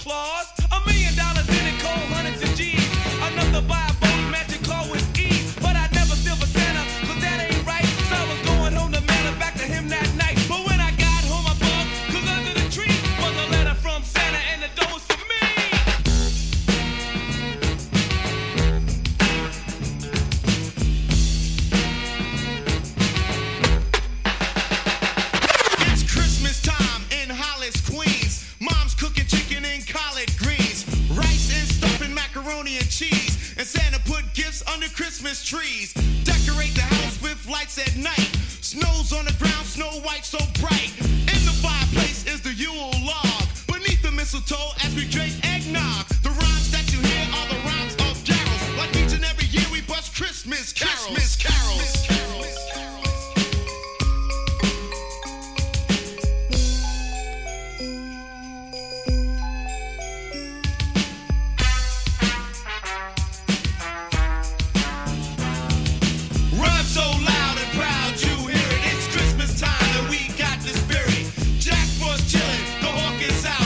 Claus. $1 million in it, cold hundreds of G's. Enough to buy a boat, magic car with ease. But I never steal for Santa, cause that ain't right. So I was going home to mail it back to him that night. But when I got home, I bugged, cause under the tree was a letter from Santa and the door was for me. It's Christmas time in Hollis, Queens. Mom's cooking chicken and collard greens, rice and stuffing, macaroni and cheese. And Santa put gifts under Christmas trees. Decorate the house with lights at night. Snow's on the ground, Snow White so bright. In the fireplace is the Yule log. Beneath the mistletoe as we drink